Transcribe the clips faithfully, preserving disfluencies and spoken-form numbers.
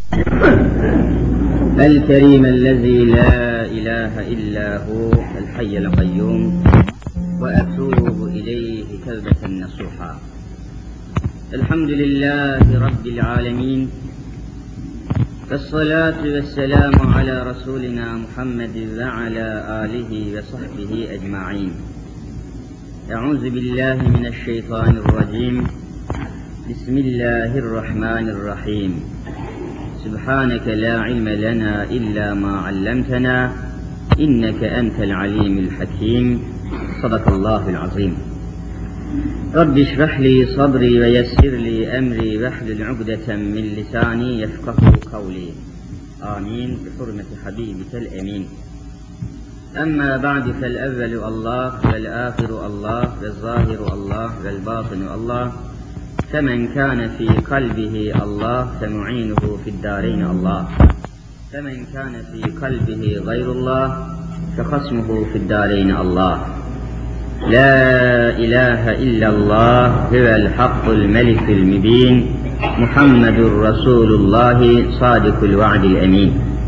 الكريم الذي لا إله إلا هو الحي القيوم وأتوب إليه توبة نصوحا. الحمد لله رب العالمين، والصلاة والسلام على رسولنا محمد وعلى آله وصحبه أجمعين. أعوذ بالله من الشيطان الرجيم. بسم الله الرحمن الرحيم. سبحانك لا علم لنا إلا ما علمتنا إنك أنت العليم الحكيم. صدق الله العظيم. رب اشرح لي صدري ويسر لي أمري واحلل عقدة من لساني يفقه قولي. آمين بحرمة حبيبك الأمين. أما بعد، فالأول الله والآخر الله والظاهر الله والباطن الله، فمن كان في قلبه الله فمعينه في الدارين الله، فمن كان في قلبه غير الله فخصمه في الدارين الله. لا إله إلا الله هو الحق الملك المبين محمد رسول الله صادق الوعد الأمين.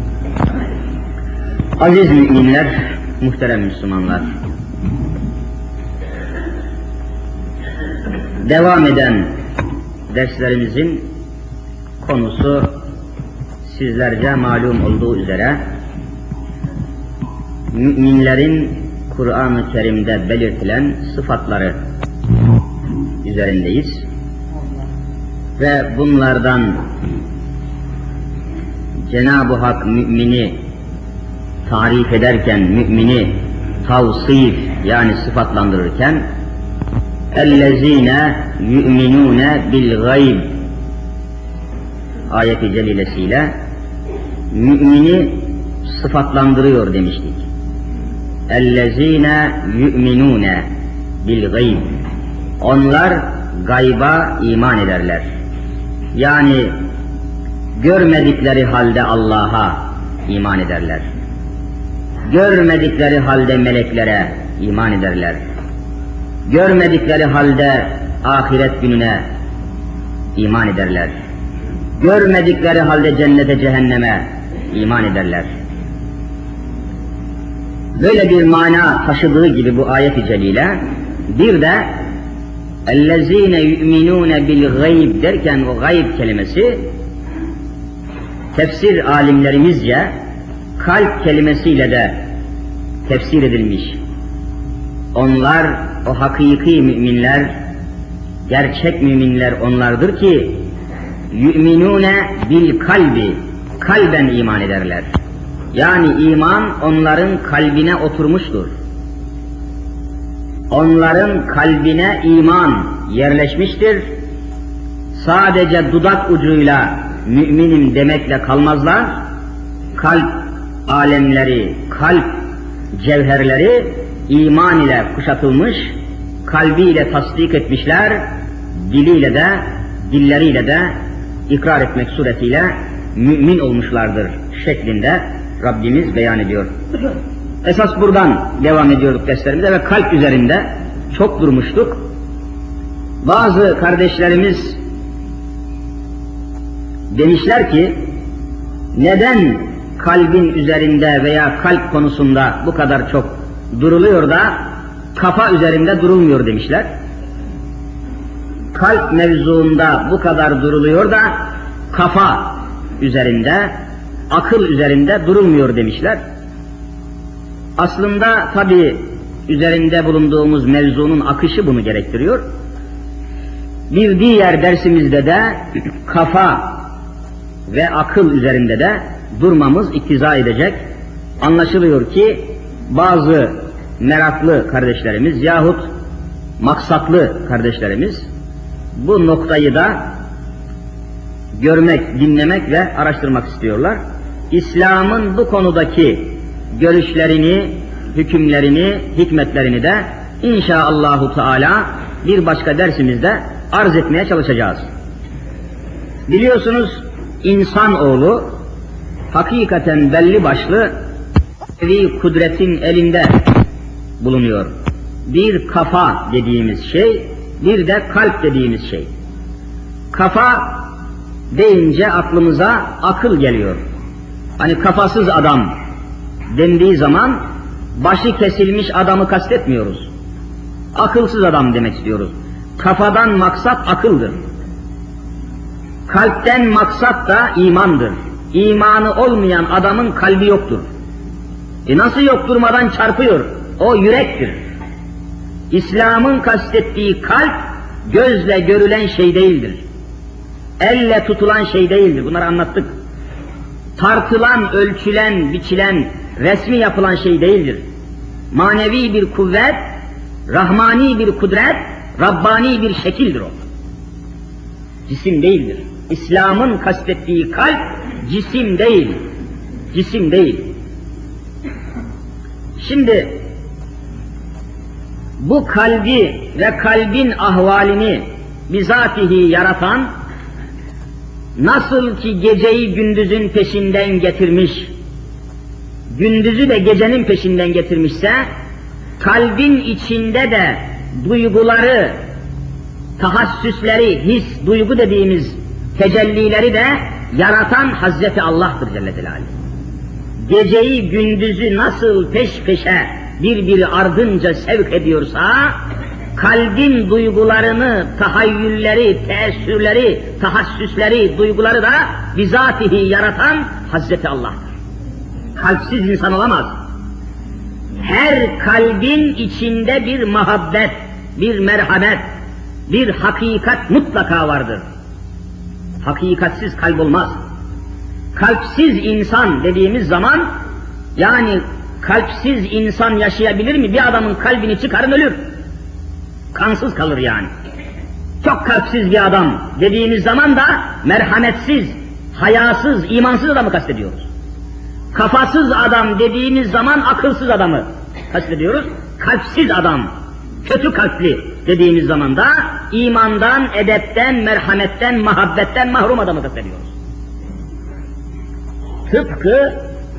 Aziz müminler, muhterem Müslümanlar, devam eden derslerimizin konusu sizlerce malum olduğu üzere müminlerin Kur'an-ı Kerim'de belirtilen sıfatları üzerindeyiz ve bunlardan Cenab-ı Hak mümini tarif ederken, mümini tavsif yani sıfatlandırırken اَلَّذ۪ينَ يُؤْمِنُونَ بِالْغَيْبِ ayet-i celilesiyle mümini sıfatlandırıyor demiştik. اَلَّذ۪ينَ يُؤْمِنُونَ بِالْغَيْبِ onlar gayba iman ederler. Yani görmedikleri halde Allah'a iman ederler. Görmedikleri halde meleklere iman ederler. Görmedikleri halde ahiret gününe iman ederler. Görmedikleri halde cennete cehenneme iman ederler. Böyle bir mana taşıdığı gibi bu ayet-i celile bir de اَلَّذ۪ينَ يُؤْمِنُونَ بِالْغَيْبِ derken o gayb kelimesi tefsir alimlerimizce kalp kelimesiyle de tefsir edilmiş. Onlar o hakiki müminler, gerçek müminler onlardır ki yu'minune bil kalbi, kalben iman ederler. Yani iman onların kalbine oturmuştur. Onların kalbine iman yerleşmiştir. Sadece dudak ucuyla müminim demekle kalmazlar. Kalp alemleri, kalp cevherleri iman ile kuşatılmış, kalbiyle tasdik etmişler, diliyle de, dilleriyle de ikrar etmek suretiyle mümin olmuşlardır şeklinde Rabbimiz beyan ediyor. Esas buradan devam ediyorduk derslerimize ve kalp üzerinde çok durmuştuk. Bazı kardeşlerimiz demişler ki, neden kalbin üzerinde veya kalp konusunda bu kadar çok duruluyor da kafa üzerinde durulmuyor demişler. Kalp mevzuunda bu kadar duruluyor da kafa üzerinde, akıl üzerinde durulmuyor demişler. Aslında tabii üzerinde bulunduğumuz mevzunun akışı bunu gerektiriyor. Bir diğer dersimizde de kafa ve akıl üzerinde de durmamız iktiza edecek. Anlaşılıyor ki bazı meraklı kardeşlerimiz yahut maksatlı kardeşlerimiz bu noktayı da görmek, dinlemek ve araştırmak istiyorlar. İslam'ın bu konudaki görüşlerini, hükümlerini, hikmetlerini de inşaallahu teala bir başka dersimizde arz etmeye çalışacağız. Biliyorsunuz insanoğlu hakikaten belli başlı bir kudretin elinde bulunuyor. Bir kafa dediğimiz şey, bir de kalp dediğimiz şey. Kafa deyince aklımıza akıl geliyor. Hani kafasız adam dendiği zaman başı kesilmiş adamı kastetmiyoruz. Akılsız adam demek istiyoruz. Kafadan maksat akıldır. Kalpten maksat da imandır. İmanı olmayan adamın kalbi yoktur. E nasıl yok, durmadan çarpıyor? O yürektir. İslam'ın kastettiği kalp gözle görülen şey değildir. Elle tutulan şey değildir. Bunları anlattık. Tartılan, ölçülen, biçilen, resmi yapılan şey değildir. Manevi bir kuvvet, rahmani bir kudret, Rabbani bir şekildir o. Cisim değildir. İslam'ın kastettiği kalp cisim değil. Cisim değil. Şimdi bu kalbi ve kalbin ahvalini bizatihi yaratan, nasıl ki geceyi gündüzün peşinden getirmiş, gündüzü de gecenin peşinden getirmişse, kalbin içinde de duyguları, tahassüsleri, his, duygu dediğimiz tecellileri de yaratan Hazreti Allah'tır Celle Celaluhu. Geceyi gündüzü nasıl peş peşe birbiri ardınca sevk ediyorsa, kalbin duygularını, tahayyülleri, teessürleri, tahassüsleri, duyguları da bizatihi yaratan Hazreti Allah'tır. Kalpsiz insan olamaz. Her kalbin içinde bir muhabbet, bir merhamet, bir hakikat mutlaka vardır. Hakikatsiz kalp olmaz. Kalpsiz insan dediğimiz zaman, yani kalpsiz insan yaşayabilir mi? Bir adamın kalbini çıkarın ölür. Kansız kalır yani. Çok kalpsiz bir adam dediğimiz zaman da merhametsiz, hayasız, imansız adamı kastediyoruz. Kafasız adam dediğimiz zaman akılsız adamı kastediyoruz. Kalpsiz adam, kötü kalpli dediğimiz zaman da imandan, edepten, merhametten, muhabbetten mahrum adamı kastediyoruz. Tıpkı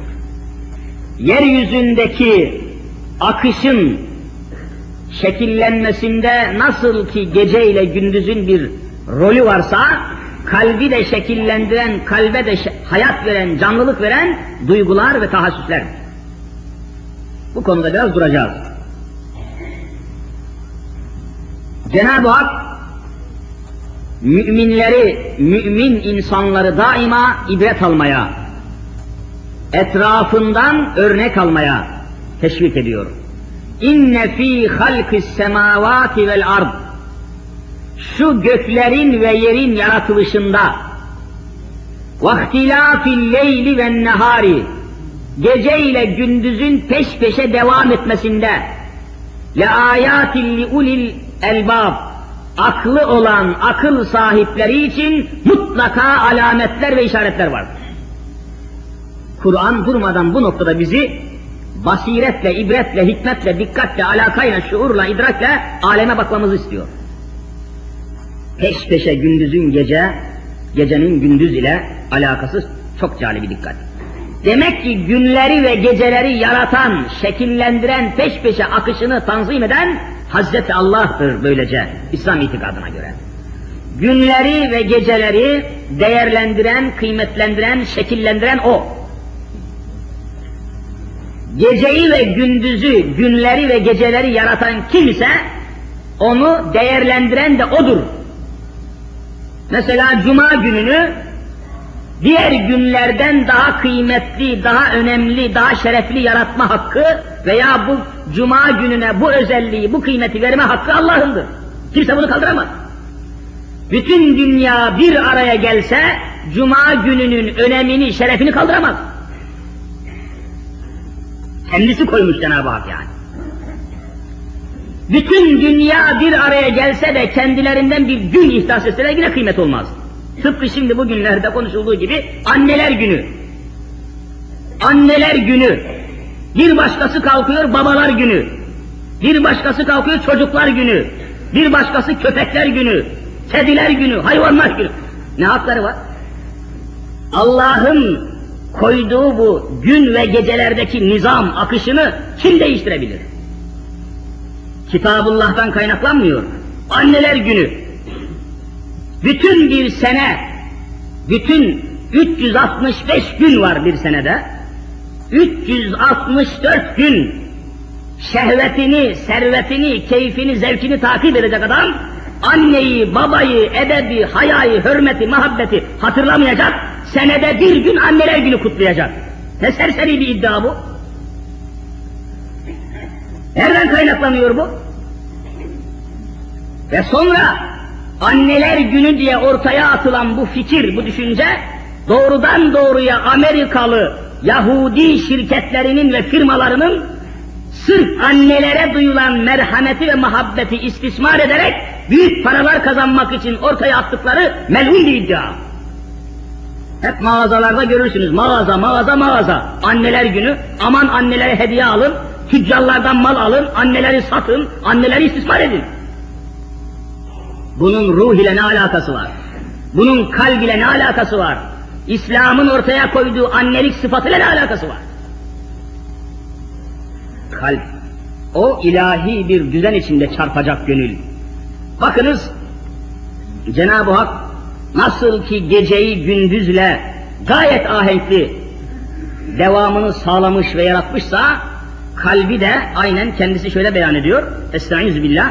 yeryüzündeki akışın şekillenmesinde nasıl ki gece ile gündüzün bir rolü varsa, kalbi de şekillendiren, kalbe de hayat veren, canlılık veren duygular ve tahassüsler. Bu konuda biraz duracağız. Cenab-ı Hak müminleri, mümin insanları daima ibret almaya, etrafından örnek almaya teşvik ediyor. İnne fî halkis semâvâti vel ard. Şu göklerin ve yerin yaratılışında, vahtilâfil leyli ven nehâri, gece ile gündüzün peş peşe devam etmesinde, le âyâtin li ulil elbâb, aklı olan akıl sahipleri için mutlaka alametler ve işaretler vardır. Kur'an durmadan bu noktada bizi basiretle, ibretle, hikmetle, dikkatle, alakayla, şuurla, idrakle aleme bakmamızı istiyor. Peş peşe gündüzün gece, gecenin gündüz ile alakası çok cali bir dikkat. Demek ki günleri ve geceleri yaratan, şekillendiren, peş peşe akışını tanzim eden Hazreti Allah'tır böylece İslam itikadına göre. Günleri ve geceleri değerlendiren, kıymetlendiren, şekillendiren O. Geceyi ve gündüzü, günleri ve geceleri yaratan kim ise onu değerlendiren de O'dur. Mesela Cuma gününü diğer günlerden daha kıymetli, daha önemli, daha şerefli yaratma hakkı veya bu Cuma gününe bu özelliği, bu kıymeti verme hakkı Allah'ındır. Kimse bunu kaldıramaz. Bütün dünya bir araya gelse Cuma gününün önemini, şerefini kaldıramaz. Kendisi koymuş Cenab-ı Hak yani. Bütün dünya bir araya gelse de kendilerinden bir gün ihdas etseler yine kıymet olmaz. Tıpkı şimdi bugünlerde konuşulduğu gibi anneler günü. Anneler günü. Bir başkası kalkıyor babalar günü. Bir başkası kalkıyor çocuklar günü. Bir başkası köpekler günü. Kediler günü, hayvanlar günü. Ne hakları var? Allah'ın koyduğu bu gün ve gecelerdeki nizam, akışını kim değiştirebilir? Kitabullah'tan kaynaklanmıyor. Anneler günü. Bütün bir sene Bütün üç yüz altmış beş gün var bir senede. üç yüz altmış dört gün şehvetini, servetini, keyfini, zevkini takip edecek adam, anneyi, babayı, edebi, hayayı, hürmeti, muhabbeti hatırlamayacak, senede bir gün anneler günü kutlayacak. Ne serseri bir iddia bu? Nereden kaynaklanıyor bu? Ve sonra anneler günü diye ortaya atılan bu fikir, bu düşünce, doğrudan doğruya Amerikalı Yahudi şirketlerinin ve firmalarının sırf annelere duyulan merhameti ve muhabbeti istismar ederek büyük paralar kazanmak için ortaya attıkları melun bir iddia. Hep mağazalarda görürsünüz, mağaza, mağaza, mağaza. Anneler günü, aman annelere hediye alın, tüccarlardan mal alın, anneleri satın, anneleri istismar edin. Bunun ruh ile ne alakası var? Bunun kalb ile ne alakası var? İslam'ın ortaya koyduğu annelik sıfatıyla ne alakası var? Kalp, o ilahi bir düzen içinde çarpacak gönül. Bakınız, Cenab-ı Hak nasıl ki geceyi gündüzle gayet ahenkli devamını sağlamış ve yaratmışsa, kalbi de aynen kendisi şöyle beyan ediyor. Estaizu billah.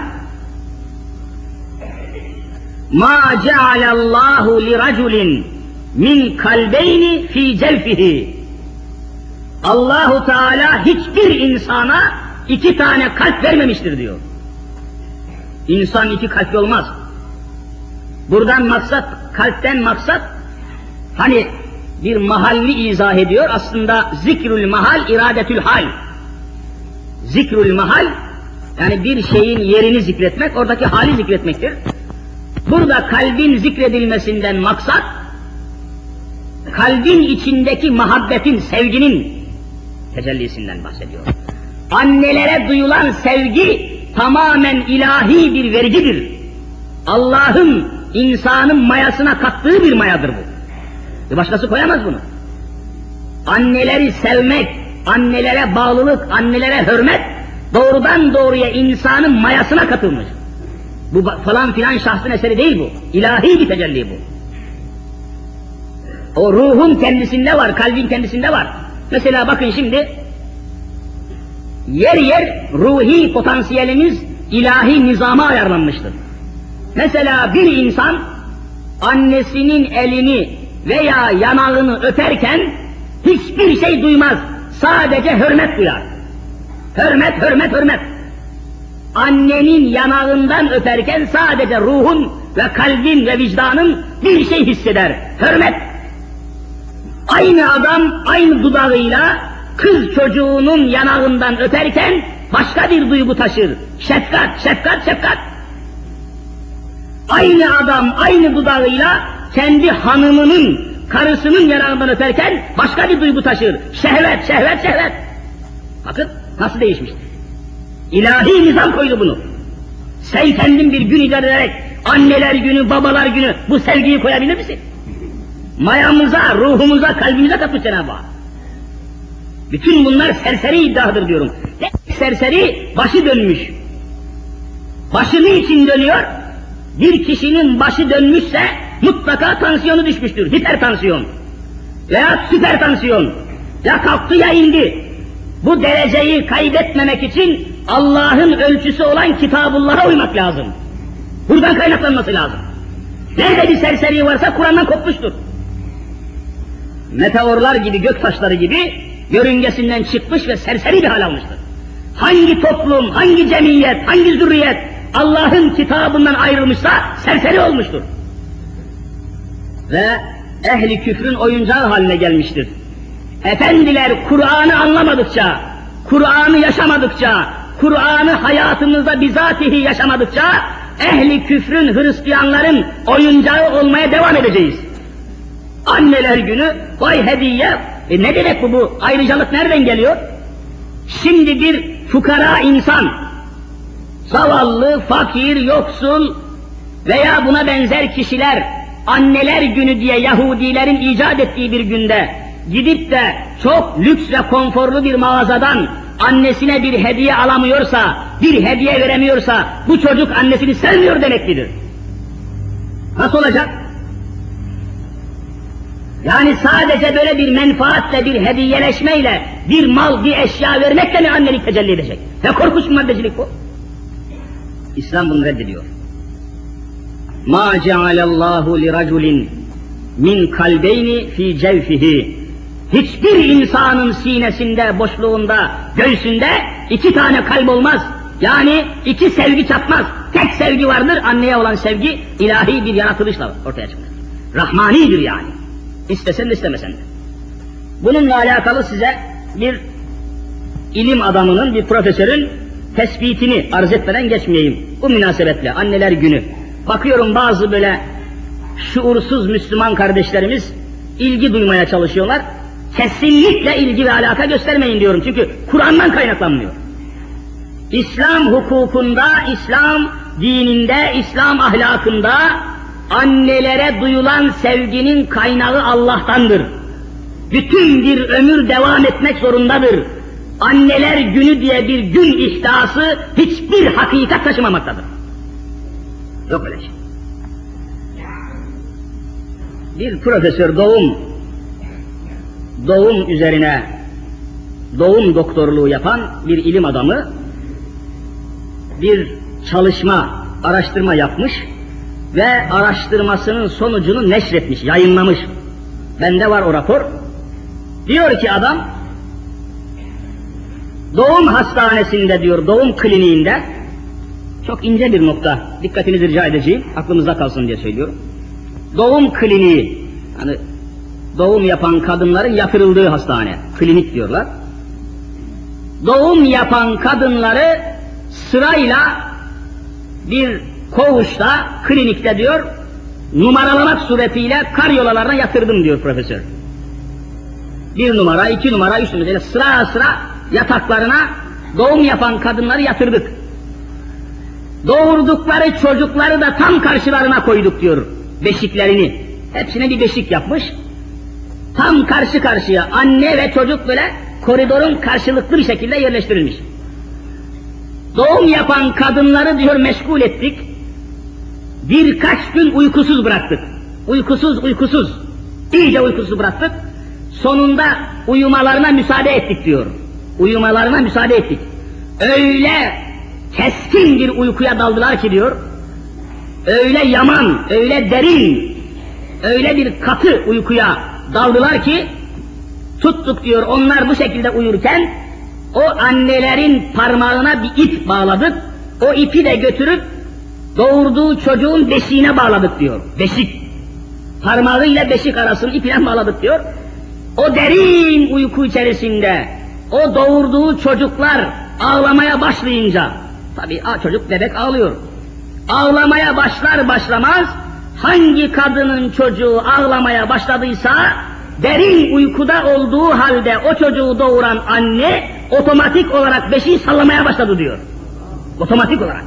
Ma cealallahu li raculin min kalbeyni fi celfihi. Allahu Teala hiçbir insana iki tane kalp vermemiştir diyor. İnsan iki kalpli olmaz. Buradan maksat, kalpten maksat, hani bir mahalli izah ediyor, aslında zikrül mahal, iradetül hal. Zikrül mahal, yani bir şeyin yerini zikretmek, oradaki hali zikretmektir. Burada kalbin zikredilmesinden maksat, kalbin içindeki muhabbetin, sevginin tecellisinden bahsediyor. Annelere duyulan sevgi tamamen ilahi bir vergidir. Allah'ın insanın mayasına kattığı bir mayadır bu. Bir başkası koyamaz bunu. Anneleri sevmek, annelere bağlılık, annelere hürmet doğrudan doğruya insanın mayasına katılmış. Bu falan filan şahsın eseri değil bu. İlahi bir tecelli bu. O ruhun kendisinde var, kalbin kendisinde var. Mesela bakın şimdi, yer yer ruhi potansiyelimiz ilahi nizama ayarlanmıştır. Mesela bir insan annesinin elini veya yanağını öperken hiçbir şey duymaz, sadece hürmet duyar. Hürmet, hürmet, hürmet. Annenin yanağından öperken sadece ruhun ve kalbin ve vicdanın bir şey hisseder, hürmet. Aynı adam aynı dudağıyla kız çocuğunun yanağından öperken başka bir duygu taşır. Şefkat, şefkat, şefkat. Aynı adam aynı dudağıyla kendi hanımının, karısının yanağından öperken başka bir duygu taşır. Şehvet, şehvet, şehvet. Bakın nasıl değişmiştir. İlahi nizam koydu bunu. Sen kendin bir gün icat ederek anneler günü, babalar günü bu sevgiyi koyabilir misin? Mayamıza, ruhumuza, kalbimize katmış Cenab-ı Hak. Bütün bunlar serseri iddiadır diyorum. Serseri başı dönmüş. Başı niçin dönüyor? Bir kişinin başı dönmüşse mutlaka tansiyonu düşmüştür. Hipertansiyon veya süpertansiyon. Ya kalktı ya indi. Bu dereceyi kaybetmemek için Allah'ın ölçüsü olan Kitabullah'a uymak lazım. Buradan kaynaklanması lazım. Nerede bir serseri varsa Kur'an'dan kopmuştur. Meteorlar gibi, gök taşları gibi yörüngesinden çıkmış ve serseri bir hal almıştır. Hangi toplum, hangi cemiyet, hangi zürriyet Allah'ın kitabından ayrılmışsa serseri olmuştur. Ve ehli küfrün oyuncağı haline gelmiştir. Efendiler Kur'an'ı anlamadıkça, Kur'an'ı yaşamadıkça, Kur'an'ı hayatımızda bizatihi yaşamadıkça ehli küfrün, Hristiyanların oyuncağı olmaya devam edeceğiz. Anneler günü, vay hediye, e ne demek bu bu? Ayrıcalık nereden geliyor? Şimdi bir fukara insan, zavallı, fakir, yoksul veya buna benzer kişiler anneler günü diye Yahudilerin icat ettiği bir günde gidip de çok lüks ve konforlu bir mağazadan annesine bir hediye alamıyorsa, bir hediye veremiyorsa bu çocuk annesini sevmiyor demektir. Nasıl olacak? Yani sadece böyle bir menfaatle, bir hediyeleşmeyle, bir mal, bir eşya vermekle mi annelik tecelli edecek? Ne korkunç bir maddecilik bu? İslam bunu reddediyor. مَا جَعَلَ اللّٰهُ لِرَجُلٍ min kalbeyni fi cevfihi. Hiçbir insanın sinesinde, boşluğunda, göğsünde iki tane kalp olmaz. Yani iki sevgi çatmaz. Tek sevgi vardır, anneye olan sevgi ilahi bir yaratılışla ortaya çıkar. Rahmanidir yani. İstesen de istemesen de. Bununla alakalı size bir ilim adamının, bir profesörün tespitini arz etmeden geçmeyeyim. Bu münasebetle anneler günü. Bakıyorum bazı böyle şuursuz Müslüman kardeşlerimiz ilgi duymaya çalışıyorlar. Kesinlikle ilgi ve alaka göstermeyin diyorum. Çünkü Kur'an'dan kaynaklanmıyor. İslam hukukunda, İslam dininde, İslam ahlakında annelere duyulan sevginin kaynağı Allah'tandır. Bütün bir ömür devam etmek zorundadır. Anneler günü diye bir gün ihtiyası hiçbir hakikat taşımamaktadır. Yok öyle şey. Bir profesör doğum, doğum üzerine doğum doktorluğu yapan bir ilim adamı bir çalışma, araştırma yapmış ve araştırmasının sonucunu neşretmiş, yayınlamış. Bende var o rapor. Diyor ki adam, doğum hastanesinde diyor, doğum kliniğinde, çok ince bir nokta, dikkatinizi rica edeceğim, aklımızda kalsın diye söylüyorum. Doğum kliniği, hani doğum yapan kadınların yatırıldığı hastane, klinik diyorlar. Doğum yapan kadınları sırayla bir koğuşta, klinikte diyor, numaralamak suretiyle karyolalarına yatırdım diyor profesör. Bir numara, iki numara, üç numara, sıra sıra yataklarına doğum yapan kadınları yatırdık. Doğurdukları çocukları da tam karşılarına koyduk diyor, beşiklerini. Hepsine bir beşik yapmış. Tam karşı karşıya anne ve çocuk böyle koridorun karşılıklı bir şekilde yerleştirilmiş. Doğum yapan kadınları diyor meşgul ettik. Birkaç gün uykusuz bıraktık. Uykusuz uykusuz. İyice uykusuz bıraktık. Sonunda uyumalarına müsaade ettik diyor. Uyumalarına müsaade ettik. Öyle keskin bir uykuya daldılar ki diyor. Öyle yaman, öyle derin, öyle bir katı uykuya daldılar ki tuttuk diyor, onlar bu şekilde uyurken o annelerin parmağına bir ip bağladık. O ipi de götürüp doğurduğu çocuğun beşiğine bağladık diyor. Beşik. Parmağıyla beşik arasını iple bağladık diyor. O derin uyku içerisinde o doğurduğu çocuklar ağlamaya başlayınca, tabii çocuk bebek ağlıyor. Ağlamaya başlar başlamaz hangi kadının çocuğu ağlamaya başladıysa derin uykuda olduğu halde o çocuğu doğuran anne otomatik olarak beşiği sallamaya başladı diyor. Otomatik olarak.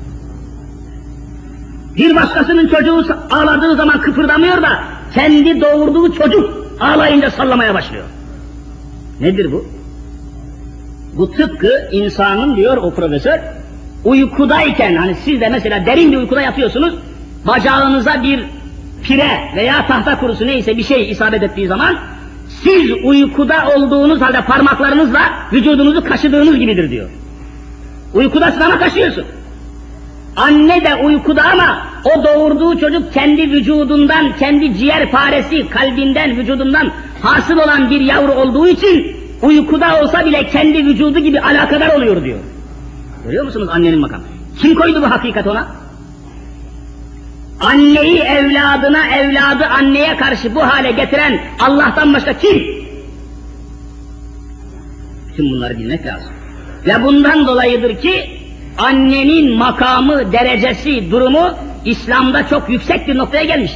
Bir başkasının çocuğu ağladığı zaman kıpırdamıyor da kendi doğurduğu çocuk ağlayınca sallamaya başlıyor. Nedir bu? Bu tıpkı insanın diyor o profesör, uykudayken, hani siz de mesela derin bir uykuda yatıyorsunuz, bacağınıza bir pire veya tahta kurusu neyse bir şey isabet ettiği zaman, siz uykuda olduğunuz halde parmaklarınızla vücudunuzu kaşıdığınız gibidir diyor. Uykudasın ama kaşıyorsun. Anne de uykuda ama o doğurduğu çocuk kendi vücudundan, kendi ciğer paresi, kalbinden, vücudundan hasıl olan bir yavru olduğu için uykuda olsa bile kendi vücudu gibi alakadar oluyor diyor. Görüyor musunuz annenin makamı? Kim koydu bu hakikat ona? Anneyi evladına, evladı anneye karşı bu hale getiren Allah'tan başka kim? Bütün bunları bilmek lazım. Ve bundan dolayıdır ki annenin makamı, derecesi, durumu İslam'da çok yüksek bir noktaya gelmiştir.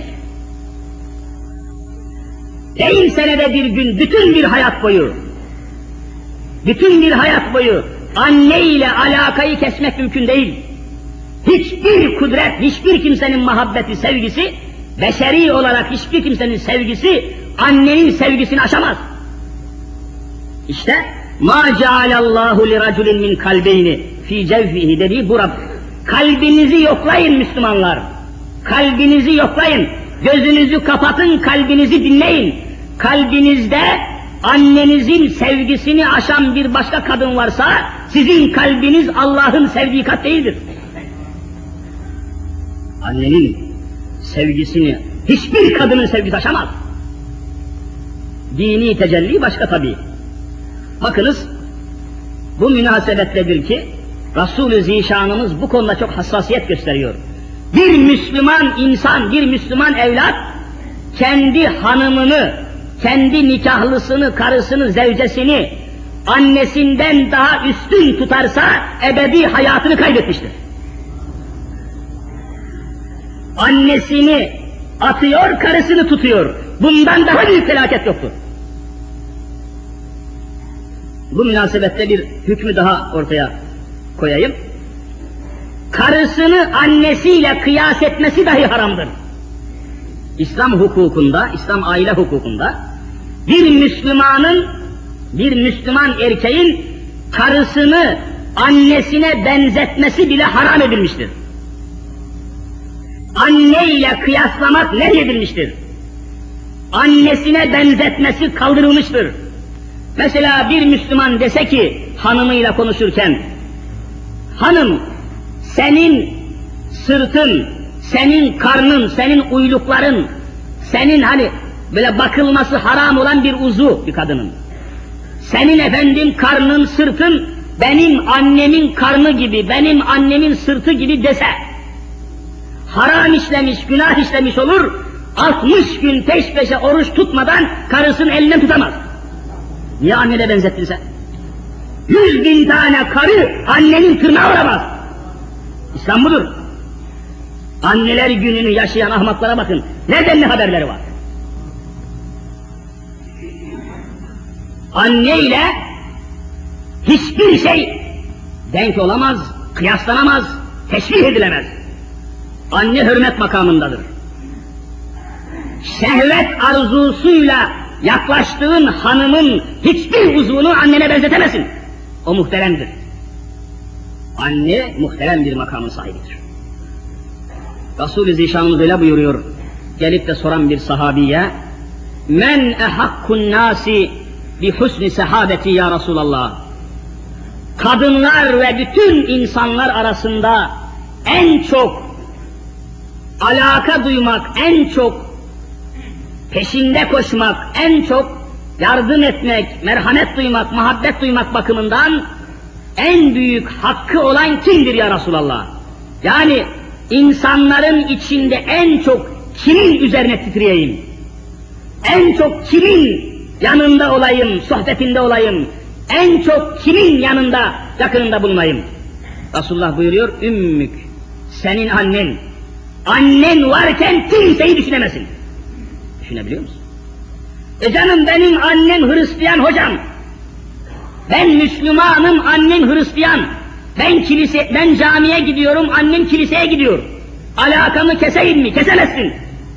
Değil senede bir gün, bütün bir hayat boyu, bütün bir hayat boyu anne ile alakayı kesmek mümkün değil. Hiçbir kudret, hiçbir kimsenin muhabbeti, sevgisi, beşeri olarak hiçbir kimsenin sevgisi, annenin sevgisini aşamaz. İşte, مَا جَعَلَ اللّٰهُ لِرَجُلٍ مِنْ kalbeyni fi cevfihi dediği bu Rab. Kalbinizi yoklayın Müslümanlar. Kalbinizi yoklayın. Gözünüzü kapatın, kalbinizi dinleyin. kalbinizde annenizin sevgisini aşan bir başka kadın varsa, sizin kalbiniz Allah'ın sevdiği kat değildir. Annenin sevgisini hiçbir kadının sevgisi aşamaz. Dini tecelli başka tabii. Bakınız, bu münasebetledir ki Resul-i Zişanımız bu konuda çok hassasiyet gösteriyor. Bir Müslüman insan, bir Müslüman evlat kendi hanımını, kendi nikahlısını, karısını, zevcesini annesinden daha üstün tutarsa ebedi hayatını kaybetmiştir. Annesini atıyor, karısını tutuyor. Bundan daha büyük felaket yoktur. Bu münasebette bir hükmü daha ortaya koyayım. Karısını annesiyle kıyas etmesi dahi haramdır. İslam hukukunda, İslam aile hukukunda bir Müslümanın, bir Müslüman erkeğin karısını annesine benzetmesi bile haram edilmiştir. Anne ile kıyaslamak nehyedilmiştir. Annesine benzetmesi kaldırılmıştır. Mesela bir Müslüman dese ki hanımıyla konuşurken, hanım senin sırtın, senin karnın, senin uylukların, senin hani böyle bakılması haram olan bir uzu bir kadının. Senin efendim karnın, sırtın benim annemin karnı gibi, benim annemin sırtı gibi dese, haram işlemiş, günah işlemiş olur, altmış gün peş peşe oruç tutmadan karısının elinden tutamaz. Niye annene benzettin sen? Yüz bin tane karı annenin tırnağı olamaz. İslam budur. Anneler gününü yaşayan ahmaklara bakın. Nereden ne haberleri var? Anne ile hiçbir şey denk olamaz, kıyaslanamaz, teşbih edilemez. Anne hürmet makamındadır. Şehvet arzusuyla yaklaştığın hanımın hiçbir uzvunu annene benzetemezsin. O muhteremdir. Anne muhterem bir makamın sahibidir. Resul-i Zişanımız öyle buyuruyor. Gelip de soran bir sahabiye, men ehakkun nasi bi husni sahabeti ya Resulallah. Kadınlar ve bütün insanlar arasında en çok alaka duymak, en çok peşinde koşmak, en çok yardım etmek, merhamet duymak, muhabbet duymak bakımından en büyük hakkı olan kimdir ya Resulallah? Yani insanların içinde en çok kimin üzerine titreyeyim? En çok kimin yanında olayım, sohbetinde olayım? En çok kimin yanında, yakınında bulunayım? Resulullah buyuruyor, ümmük, senin annen. Annen varken kimseyi düşünemezsin. Düşünebiliyor musun? E canım benim annem Hristiyan hocam. Ben Müslümanım, annem Hristiyan. Ben kilise, ben camiye gidiyorum, annem kiliseye gidiyor. Alakamı keseyim mi? Kesemezsin.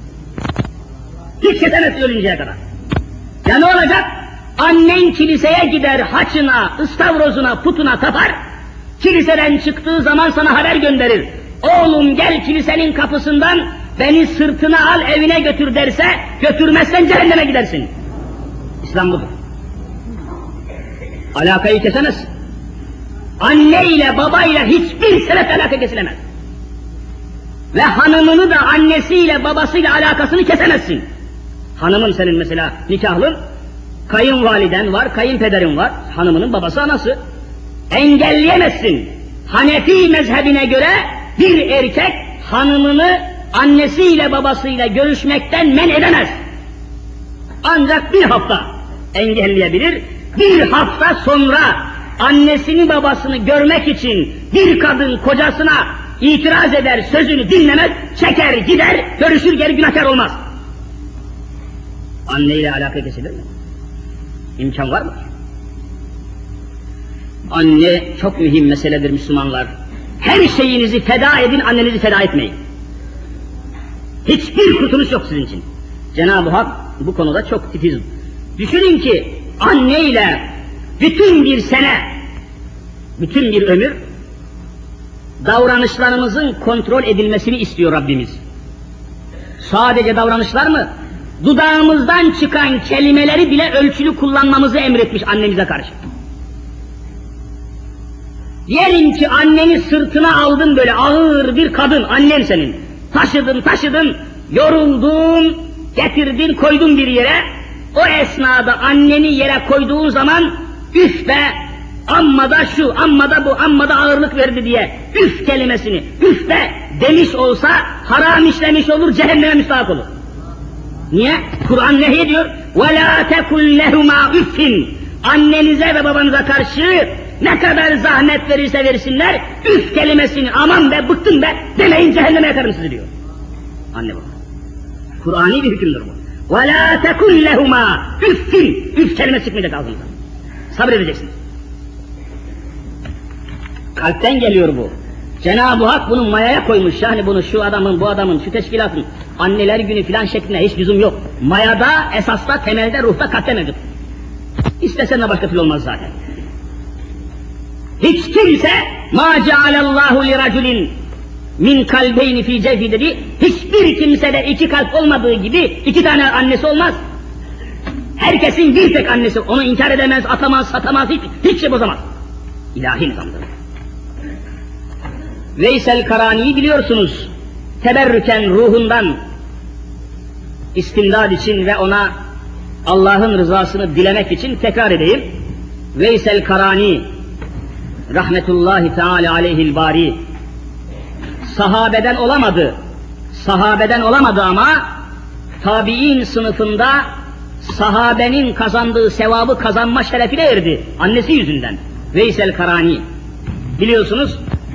Hiç kesemezsin ölünceye kadar. Ya ne olacak? Annen kiliseye gider, haçına, ıstavrozuna, putuna tapar. Kiliseden çıktığı zaman sana haber gönderir. Oğlum gel kilisenin kapısından beni sırtına al evine götür derse, götürmezsen cehenneme gidersin. İslam budur. Alakayı kesemez. Anne ile baba ile hiçbir sebep alaka kesilemez. Ve hanımını da annesiyle babasıyla alakasını kesemezsin. Hanımın senin mesela nikahlın, kayınvaliden var, kayınpederin var, hanımının babası anası. Engelleyemezsin. Hanefi mezhebine göre bir erkek hanımını annesiyle babasıyla görüşmekten men edemez. Ancak bir hafta engelleyebilir. Bir hafta sonra annesini babasını görmek için bir kadın kocasına itiraz eder, sözünü dinlemez, çeker gider, görüşür geri günahkar olmaz. Anneyle alaka kesilir mi? İmkan var mı? Anne çok mühim meseledir Müslümanlar. Her şeyinizi feda edin, annenizi feda etmeyin. Hiçbir kurtuluş yok sizin için. Cenab-ı Hak bu konuda çok titiz. Düşünün ki anneyle bütün bir sene, bütün bir ömür davranışlarımızın kontrol edilmesini istiyor Rabbimiz. Sadece davranışlar mı? dudağımızdan çıkan kelimeleri bile ölçülü kullanmamızı emretmiş annemize karşı. Diyelim ki anneni sırtına aldın, böyle ağır bir kadın, annen senin. Taşıdın taşıdın, yoruldun, getirdin koydun bir yere. O esnada anneni yere koyduğun zaman üf be, amma da şu, amma da bu, amma da ağırlık verdi diye üf kelimesini üf be demiş olsa haram işlemiş olur, cehenneme müstahak olur. Niye? Kur'an nehyediyor. وَلَا تَكُلْ لَهُمَا üffin. Annenize ve babanıza karşı ne kadar zahmet verirse versinler, üf kelimesini aman be, bıktım be demeyin, cehenneme yakarım sizi diyor. Anne baba. Kur'ani bir hükümdür bu. وَلَا تَكُلْ لَهُمَا üffin. Üf kelimesi çıkmayacak ağzınızdan. Sabredeceksiniz. Kalpten geliyor bu. Cenab-ı Hak bunu mayaya koymuş, yani bunu şu adamın, bu adamın, şu teşkilatın anneler günü filan şeklinde hiç lüzum yok. Mayada, esasda, temelde, ruhta, kalpte mevcut. İstesen de başka türlü olmaz zaten. Hiç kimse مَا جَعَلَ اللّٰهُ لِرَجُلٍ min kalbeyni fi cevfi dedi, hiçbir kimsede iki kalp olmadığı gibi iki tane annesi olmaz. Herkesin bir tek annesi, onu inkar edemez, atamaz, satamaz, hiç, hiç şey bozamaz. İlahi nizamdır. Veysel Karani'yi biliyorsunuz, teberrüken ruhundan istimdad için ve ona Allah'ın rızasını dilemek için tekrar edeyim. Veysel Karani rahmetullahi teala aleyhil bari sahabeden olamadı, sahabeden olamadı ama tabi'in sınıfında sahabenin kazandığı sevabı kazanma şerefine erdi, annesi yüzünden. Veysel Karani, biliyorsunuz,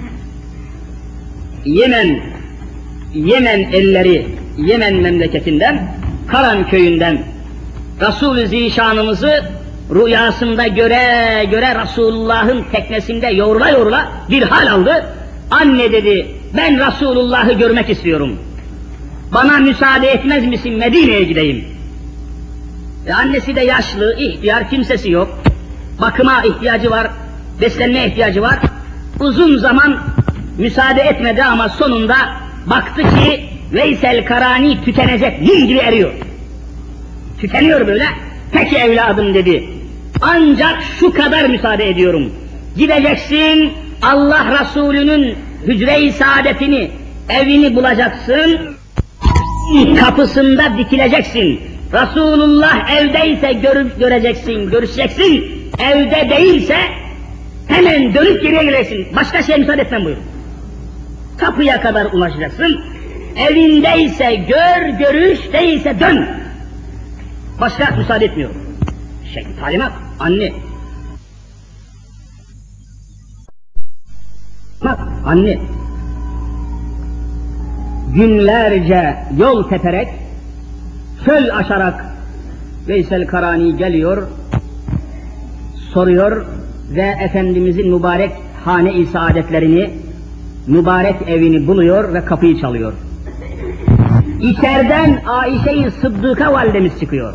Yemen, Yemen elleri, Yemen memleketinden, Karan köyünden Resul-i Zişanımızı rüyasında göre göre Resulullah'ın teknesinde yoğrula yoğrula bir hal aldı. Anne dedi, ben Resulullah'ı görmek istiyorum. Bana müsaade etmez misin, Medine'ye gideyim. E annesi de yaşlı, ihtiyar, kimsesi yok. Bakıma ihtiyacı var, beslenmeye ihtiyacı var. Uzun zaman müsaade etmedi ama sonunda baktı ki Veysel Karani tükenecek, mum gibi eriyor. Tükeniyor böyle. Peki evladım dedi. Ancak şu kadar müsaade ediyorum. Gideceksin, Allah Resulü'nün hücre-i saadetini, evini bulacaksın, kapısında dikileceksin. Resulullah evdeyse görüp göreceksin, görüşeceksin. Evde değilse hemen dönüp geriye geleceksin. Başka şeye müsaade etmem buyurun. Kapıya kadar ulaşacaksın. Evindeyse gör, görüş, değilse dön. Başka müsaade etmiyorum. Şey, talimat, anne. Bak, anne. Günlerce yol teperek, çöl aşarak Veysel Karani geliyor, soruyor ve Efendimizin mübarek hane-i saadetlerini, mübarek evini buluyor ve kapıyı çalıyor. İçeriden Ayşe-i Sıddıka validemiz çıkıyor.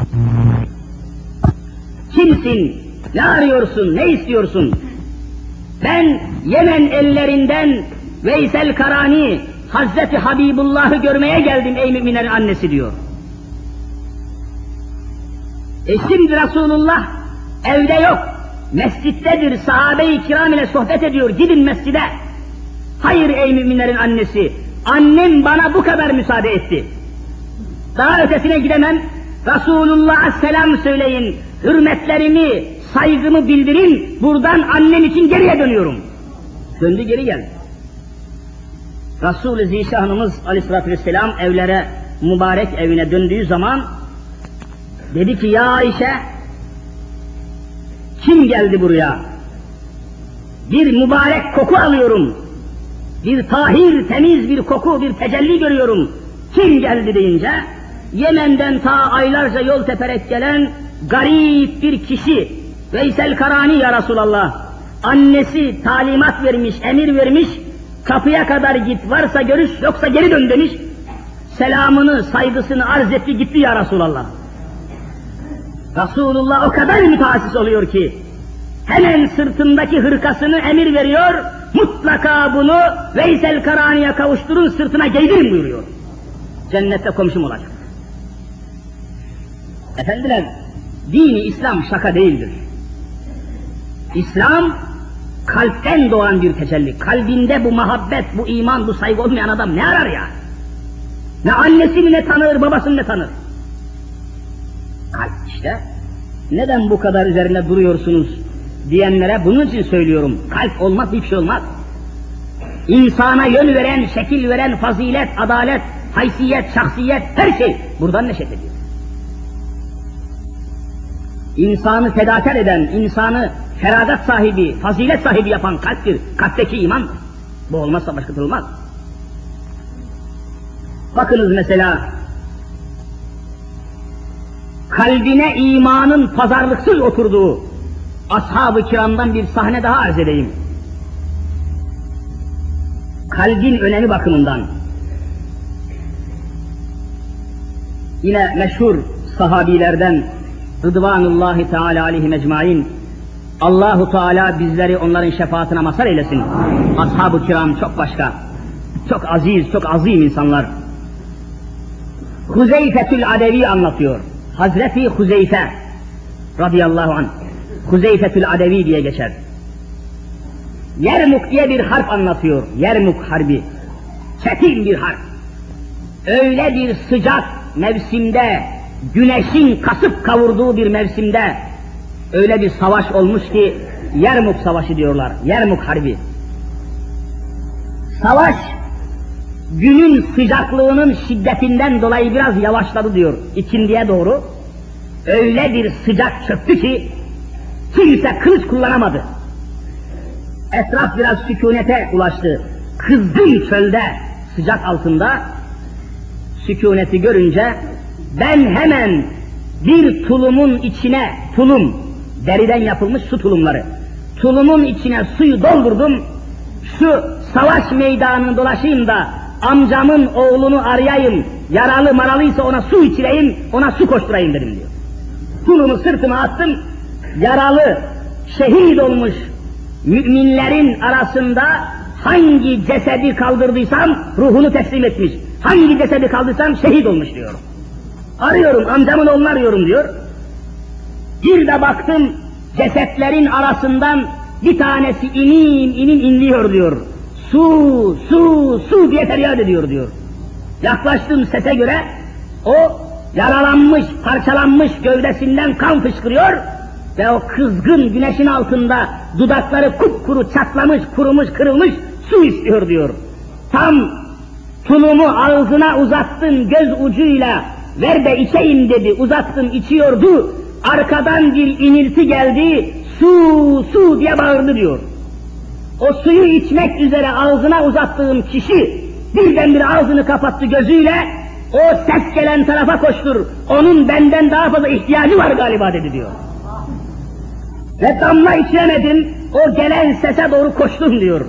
Kimsin? Ne arıyorsun? Ne istiyorsun? Ben Yemen ellerinden Veysel Karani, Hazreti Habibullah'ı görmeye geldim ey müminlerin annesi diyor. E şimdi Resulullah evde yok, mescittedir, sahabe-i kiram ile sohbet ediyor, gidin mescide. Hayır ey müminlerin annesi, annem bana bu kadar müsaade etti. Daha ötesine gidemem, Resulullah'a selam söyleyin, hürmetlerimi, saygımı bildirin, buradan annem için geriye dönüyorum. Döndü, geri geldi. Resul-i Zişanımız aleyhissalatü vesselam evlere, mübarek evine döndüğü zaman dedi ki, ya Ayşe, kim geldi buraya? Bir mübarek koku alıyorum. Bir tahir, temiz bir koku, bir tecelli görüyorum. Kim geldi deyince, Yemen'den ta aylarca yol teperek gelen garip bir kişi, Veysel Karani ya Resulallah. Annesi talimat vermiş, emir vermiş, kapıya kadar git, varsa görüş, yoksa geri dön demiş. Selamını, saygısını arz etti, gitti ya Resulallah. Resulullah o kadar mütehassıs oluyor ki, hemen sırtındaki hırkasını emir veriyor, mutlaka bunu Veysel Karani'ye kavuşturun, sırtına giydirin buyuruyor. Cennette komşum olacak. Efendiler, dini İslam şaka değildir. İslam, kalpten doğan bir tecelli. Kalbinde bu muhabbet, bu iman, bu saygı olmayan adam ne arar ya? Ne annesini ne tanır, babasını ne tanır? Kalp işte. Neden bu kadar üzerine duruyorsunuz diyenlere bunun için söylüyorum. Kalp olmaz, hiçbir şey olmaz. İnsana yön veren, şekil veren fazilet, adalet, haysiyet, şahsiyet, her şey buradan neşet ediyor. İnsanı fedakar eden, insanı feragat sahibi, fazilet sahibi yapan kalptir. Kalpteki imandır. Bu olmazsa başka türlü olmaz. Bakınız mesela, kalbine imanın pazarlıksız oturduğu ashab-ı kiramdan bir sahne daha arz edeyim. Kalbin önemi bakımından. Yine meşhur sahabilerden Rıdvanullahi Teala aleyhi mecmain, Allahu Teala bizleri onların şefaatine mazhar eylesin. Ashab-ı kiram çok başka, çok aziz, çok azim insanlar. Huzeyfetül Adevi anlatıyor. Hazreti Huzeyfe radıyallahu anh, Huzeyfetül Adevi diye geçer. Yermuk diye bir harp anlatıyor. Yermuk harbi. Çetin bir harp. Öyle bir sıcak mevsimde, güneşin kasıp kavurduğu bir mevsimde öyle bir savaş olmuş ki Yermuk Savaşı diyorlar. Yermuk Harbi. Savaş günün sıcaklığının şiddetinden dolayı biraz yavaşladı diyor ikindiye doğru. Öyle bir sıcak çöktü ki kimse kılıç kullanamadı. Etraf biraz sükunete ulaştı. Kızgın çölde, sıcak altında sükuneti görünce ben hemen bir tulumun içine, tulum, deriden yapılmış su tulumları, tulumun içine suyu doldurdum, şu savaş meydanını dolaşayım da amcamın oğlunu arayayım, yaralı maralıysa ona su içireyim, ona su koşturayım dedim diyor. Tulumu sırtıma attım, yaralı, şehit olmuş müminlerin arasında hangi cesedi kaldırdıysam ruhunu teslim etmiş, hangi cesedi kaldırdıysam şehit olmuş diyor. Arıyorum, amcamın oğlunu arıyorum diyor. Bir de baktım, cesetlerin arasından bir tanesi inim inim inliyor diyor. Su, su, su diye feryat ediyor diyor. Yaklaştığım sese göre o yaralanmış, parçalanmış gövdesinden kan fışkırıyor ve o kızgın güneşin altında dudakları kupkuru, çatlamış, kurumuş, kırılmış su istiyor diyor. Tam tulumu ağzına uzattım göz ucuyla, ver de içeyim dedi, uzattım içiyordu, arkadan bir inilti geldi, su, su diye bağırdı diyor. O suyu içmek üzere ağzına uzattığım kişi birdenbire ağzını kapattı gözüyle, o ses gelen tarafa koştur, onun benden daha fazla ihtiyacı var galiba dedi diyor. Ve damla içemedim, o gelen sese doğru koştum diyor.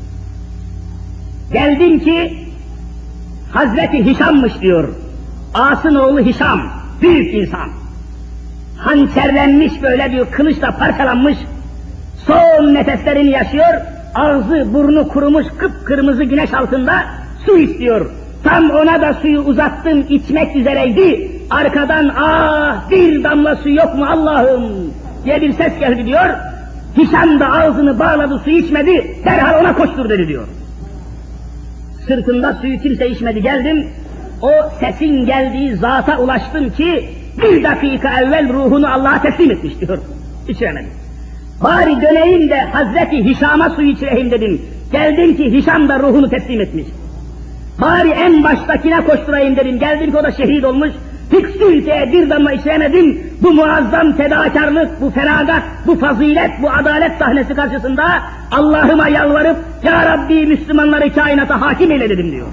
Geldim ki Hazreti Hişam'mış diyor. As'ın oğlu Hişam, büyük insan. Hançerlenmiş böyle bir kılıçla parçalanmış, son nefeslerini yaşıyor, ağzı burnu kurumuş kıpkırmızı güneş altında su istiyor. Tam ona da suyu uzattım, içmek üzereydi. Arkadan ah bir damla su yok mu Allah'ım diye bir ses geldi diyor. Hişam da ağzını bağladı, su içmedi, derhal ona koştur dedi diyor. Sırtında suyu kimse içmedi, geldim. O sesin geldiği zata ulaştım ki bir dakika evvel ruhunu Allah'a teslim etmiş diyor. İçiremedim. Bari döneyim de Hazreti Hişam'a suyu içireyim dedim. Geldim ki Hişam da ruhunu teslim etmiş. Bari en baştakine koşturayım dedim. Geldim ki o da şehit olmuş. Hiç kimseye bir damla içiremedim. Bu muazzam fedakarlık, bu feragat, bu fazilet, bu adalet sahnesi karşısında Allah'ıma yalvarıp Ya Rabbi Müslümanları kainata hakim eyle dedim diyor.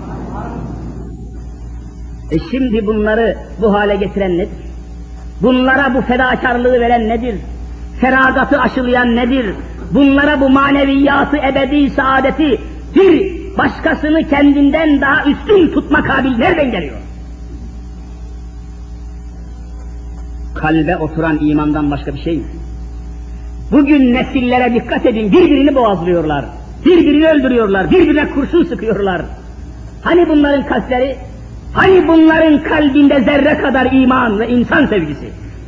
E şimdi bunları bu hale getiren nedir? Bunlara bu fedakarlığı veren nedir? Feragatı aşılayan nedir? Bunlara bu maneviyatı, ebedi saadeti, bir başkasını kendinden daha üstün tutma kabil nereden geliyor? Kalbe oturan imandan başka bir şey mi? Bugün nesillere dikkat edin, birbirini boğazlıyorlar, birbirini öldürüyorlar, birbirine kurşun sıkıyorlar. Hani bunların kalpleri, hani bunların kalbinde zerre kadar iman ve insan sevgisi,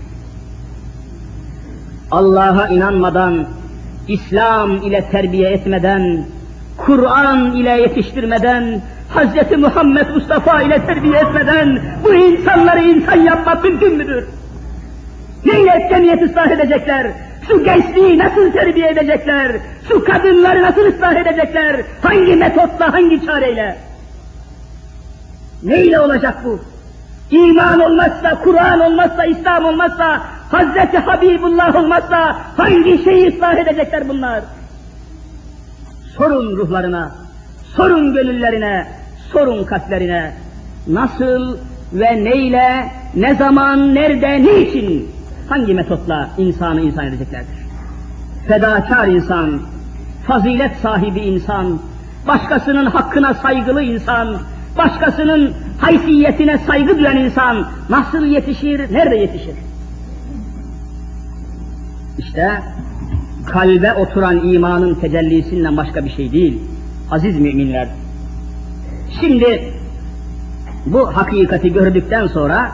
Allah'a inanmadan, İslam ile terbiye etmeden, Kur'an ile yetiştirmeden, Hazreti Muhammed Mustafa ile terbiye etmeden bu insanları insan yapmak mümkün müdür? Neyle cemiyet ıslah edecekler? Şu gençliği nasıl terbiye edecekler? Şu kadınları nasıl ıslah edecekler? Hangi metotla, hangi çareyle? Neyle olacak bu? İman olmazsa, Kur'an olmazsa, İslam olmazsa, Hazreti Habibullah olmazsa hangi şeyi ıslah edecekler bunlar? Sorun ruhlarına, sorun gönüllerine, sorun kalplerine. Nasıl ve neyle, ne zaman, nerede, niçin, hangi metotla insanı insan edeceklerdir? Fedakar insan, fazilet sahibi insan, başkasının hakkına saygılı insan, başkasının haysiyetine saygı duyan insan nasıl yetişir, nerede yetişir? İşte kalbe oturan imanın tecellisinden başka bir şey değil, aziz müminler. Şimdi bu hakikati gördükten sonra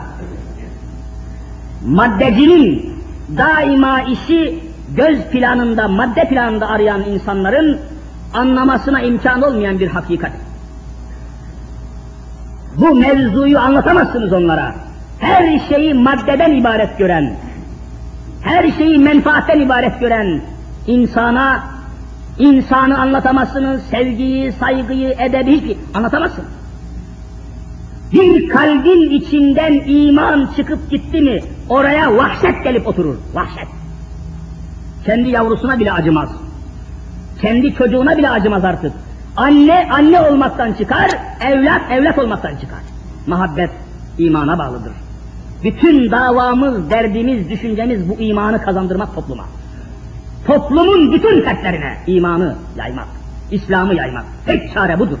maddecinin daima işi göz planında, madde planında arayan insanların anlamasına imkan olmayan bir hakikat. Bu mevzuyu anlatamazsınız onlara. Her şeyi maddeden ibaret gören, her şeyi menfaatten ibaret gören insana, insanı anlatamazsınız, sevgiyi, saygıyı, edebi anlatamazsınız. Bir kalbin içinden iman çıkıp gitti mi, oraya vahşet gelip oturur, vahşet. Kendi yavrusuna bile acımaz, kendi çocuğuna bile acımaz artık. Anne, anne olmaktan çıkar, evlat, evlat olmaktan çıkar. Muhabbet imana bağlıdır. Bütün davamız, derdimiz, düşüncemiz bu imanı kazandırmak topluma. Toplumun bütün fertlerine imanı yaymak, İslam'ı yaymak. Tek çare budur.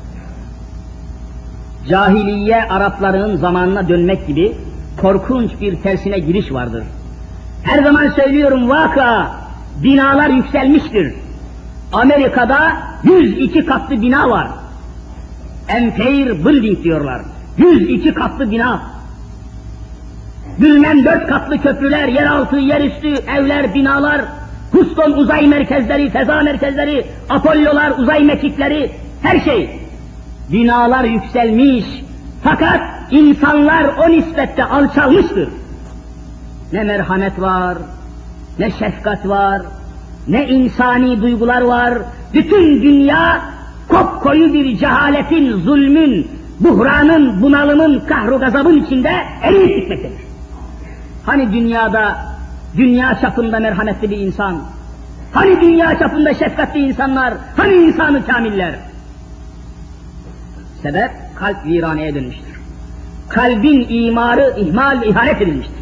Cahiliye Arapların zamanına dönmek gibi korkunç bir tersine giriş vardır. Her zaman söylüyorum, vaka, binalar yükselmiştir. Amerika'da yüz iki katlı bina var. Empire Building diyorlar. yüz iki katlı bina. Bilmem dört katlı köprüler, yeraltı, yerüstü, evler, binalar, Houston uzay merkezleri, feza merkezleri, Apollo'lar, uzay mekikleri, her şey. Binalar yükselmiş, fakat insanlar o nispette alçalmıştır. Ne merhamet var, ne şefkat var, ne insani duygular var. Bütün dünya kopkoyu bir cehaletin, zulmün, buhranın, bunalımın, kahru gazabın içinde eriyip gitmektedir. Hani dünyada, dünya çapında merhametli bir insan, hani dünya çapında şefkatli insanlar, hani insanı kamiller? Sebep kalp viraneye dönmüştür. Kalbin imarı ihmal ve ihanet edilmiştir.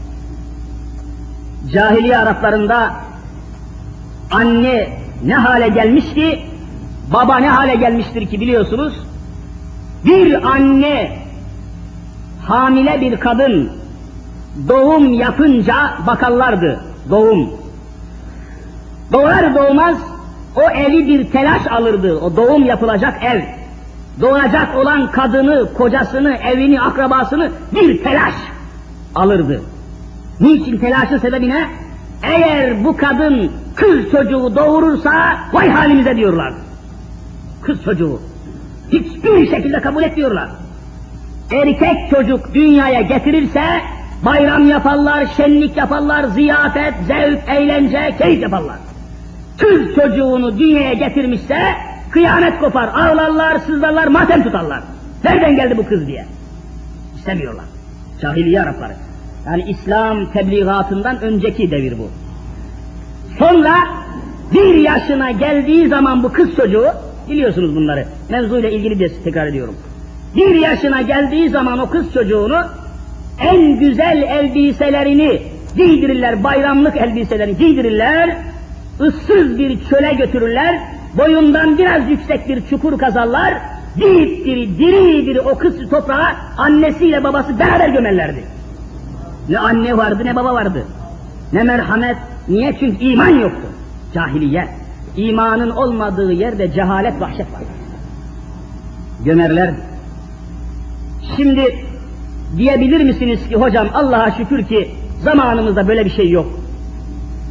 Cahiliye Araplarında anne ne hale gelmiş ki, baba ne hale gelmiştir ki biliyorsunuz? Bir anne, hamile bir kadın doğum yapınca bakarlardı, doğum. Doğar doğmaz o evi bir telaş alırdı, o doğum yapılacak ev. Doğacak olan kadını, kocasını, evini, akrabasını bir telaş alırdı. Niçin telaşın sebebi ne? Eğer bu kadın kız çocuğu doğurursa vay halimize diyorlar. Kız çocuğu. Hiçbir şekilde kabul etmiyorlar. Erkek çocuk dünyaya getirirse bayram yaparlar, şenlik yaparlar, ziyafet, zevk, eğlence, keyif yaparlar. Kız çocuğunu dünyaya getirmişse kıyamet kopar, ağlarlar, sızlarlar, matem tutarlar. Nereden geldi bu kız diye. İstemiyorlar. Cahiliye Arapları. Yani İslam tebliğatından önceki devir bu. Sonra bir yaşına geldiği zaman bu kız çocuğu, biliyorsunuz bunları, mevzuyla ilgili de tekrar ediyorum. Bir yaşına geldiği zaman o kız çocuğunu en güzel elbiselerini giydirirler, bayramlık elbiselerini giydirirler, ıssız bir çöle götürürler, boyundan biraz yüksek bir çukur kazarlar, diri diri, diri diri o kız toprağa annesiyle babası beraber gömerlerdi. Ne anne vardı ne baba vardı, ne merhamet, niye? Çünkü iman yoktu, cahiliye. İmanın olmadığı yerde cehalet, vahşet var. Gömerler. Şimdi diyebilir misiniz ki hocam Allah'a şükür ki zamanımızda böyle bir şey yok.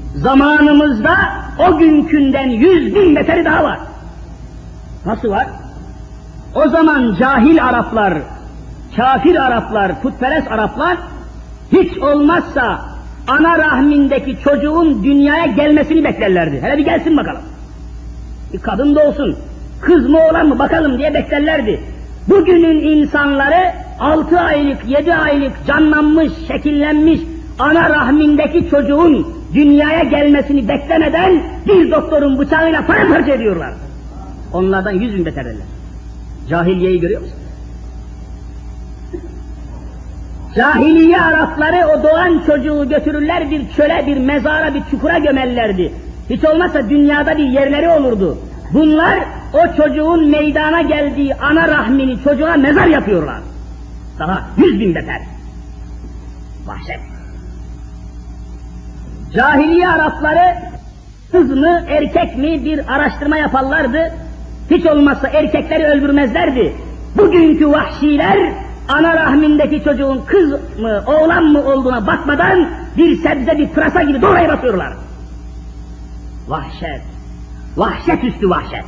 Zamanımızda o günkünden yüz bin beteri daha var. Nasıl var? O zaman cahil Araplar, kafir Araplar, putperest Araplar hiç olmazsa ana rahmindeki çocuğun dünyaya gelmesini beklerlerdi. Hele bir gelsin bakalım. Bir kadın doğsun, kız mı oğlan mı bakalım diye beklerlerdi. Bugünün insanları altı aylık, yedi aylık canlanmış, şekillenmiş ana rahmindeki çocuğun dünyaya gelmesini beklemeden bir doktorun bıçağıyla paramparça ediyorlar. Onlardan yüz bin beterler. Cahiliyeyi görüyor musun? Cahiliye Arapları o doğan çocuğu götürürler bir çöle, bir mezara, bir çukura gömerlerdi. Hiç olmazsa dünyada bir yerleri olurdu. Bunlar o çocuğun meydana geldiği ana rahmini çocuğa mezar yapıyorlar. Daha yüz bin beter. Vahşet. Cahiliye Arapları kız mı erkek mi bir araştırma yaparlardı. Hiç olmazsa erkekleri öldürmezlerdi. Bugünkü vahşiler ana rahmindeki çocuğun kız mı oğlan mı olduğuna bakmadan bir sebze bir pırasa gibi doğrayıp atıyorlar. Vahşet. Vahşet üstü vahşet.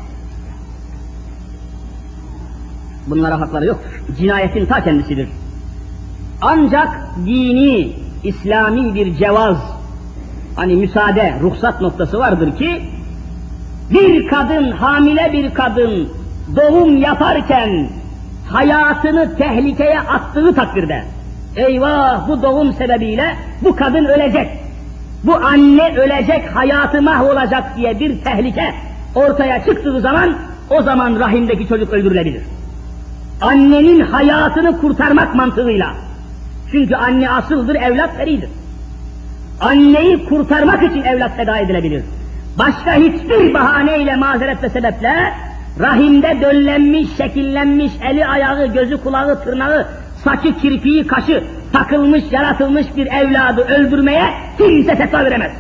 Bunlara hakları yok. Cinayetin ta kendisidir. Ancak dini, İslami bir cevaz, hani müsaade, ruhsat noktası vardır ki bir kadın, hamile bir kadın doğum yaparken hayatını tehlikeye attığı takdirde eyvah bu doğum sebebiyle bu kadın ölecek, bu anne ölecek, hayatı mahvolacak diye bir tehlike ortaya çıktığı zaman o zaman rahimdeki çocuk öldürülebilir. Annenin hayatını kurtarmak mantığıyla. Çünkü anne asıldır, evlat feridir. Anneyi kurtarmak için evlat feda edilebilir. Başka hiçbir bahaneyle, mazeret ve sebeple rahimde döllenmiş, şekillenmiş, eli ayağı, gözü kulağı, tırnağı, saçı, kirpiği, kaşı takılmış, yaratılmış bir evladı öldürmeye kimse fetva veremez.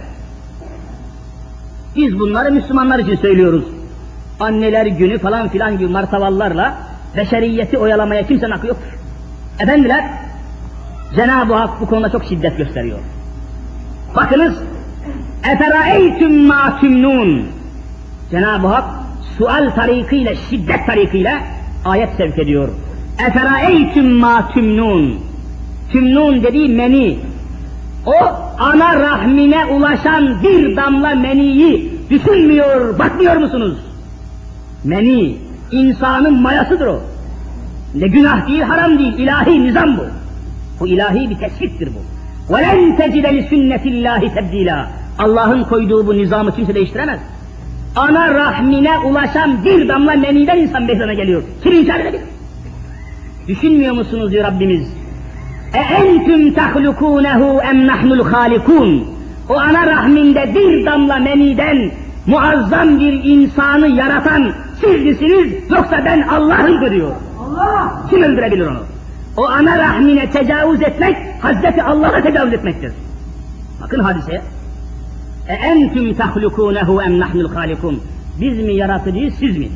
Biz bunları Müslümanlar için söylüyoruz. Anneler günü falan filan gibi martavallarla beşeriyeti oyalamaya kimsenin hakkı yoktur. Efendiler, Cenab-ı Hak bu konuda çok şiddet gösteriyor. Bakınız, اَفَرَأَيْتُمْ مَا تُمْنُونَ Cenab-ı Hak sual tarikiyle, şiddet tarikiyle ayet sevk ediyor. اَفَرَأَيْتُمْ مَا تُمْنُونَ Tümnun dediği meni, o ana rahmine ulaşan bir damla meniyi düşünmüyor, bakmıyor musunuz? Meni, insanın mayasıdır o. Ne günah değil, haram değil, ilahi nizam bu. Bu ilahi bir tesbittir bu. وَلَنْ تَجِدَ لِسُنَّةِ اللّٰهِ تَبْد۪يلًا Allah'ın koyduğu bu nizamı kimse değiştiremez. Ana rahmine ulaşan bir damla meniden insan meydana geliyor. Kim inkar edebilir? Düşünmüyor musunuz diyor Rabbimiz? اَاَنْتُمْ تَخْلُقُونَهُ اَمْ نَحْنُ الْخَالِقُونَ O ana rahminde bir damla meniden muazzam bir insanı yaratan siz misiniz yoksa ben Allah'ım diyor. Allah! Kim öldürebilir onu? O ana rahmine tecavüz etmek, Hazreti Allah'a tecavüz etmektir. Bakın hadiseye. اَاَنْتُمْ تَخْلُقُونَهُ اَمْ نَحْنُ الْخَالِقُونَ Biz mi yaratıcıyız, siz mi?